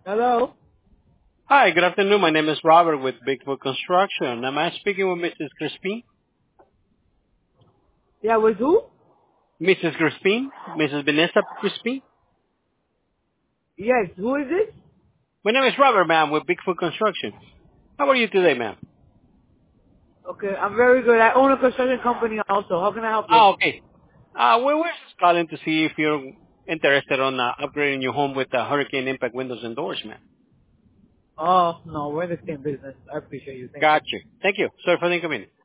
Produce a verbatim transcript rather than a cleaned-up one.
Hello? Hi, good afternoon. My name is Robert with Bigfoot Construction. Am I speaking with Missus Crispin? Yeah, with who? Missus Crispin? Missus Vanessa Crispin? Yes, who is this? My name is Robert, ma'am, with Bigfoot Construction. How are you today, ma'am? Okay, I'm very good. I own a construction company also. How can I help you? Oh, okay. Uh, we were just calling to see if you're interested on uh, upgrading your home with uh, hurricane impact windows and doors, ma'am. Oh, no, we're in the same business. I appreciate you. Thank you. Gotcha. Thank you. Sorry for the inconvenience.